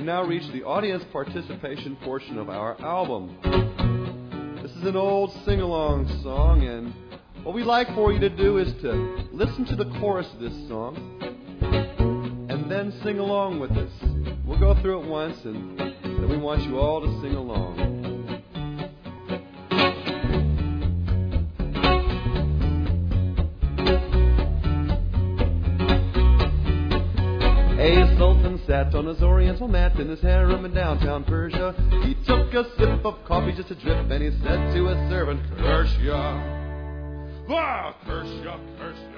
now reached the audience participation portion of our album. This is an old sing-along song, and what we'd like for you to do is to listen to the chorus of this song and then sing along with us. We'll go through it once, and then we want you all to sing along. A sultan sat on his oriental mat in his harem in downtown Persia. He took a sip of coffee just a drip, and he said to his servant, "Curse ya, ah, curse ya, curse ya.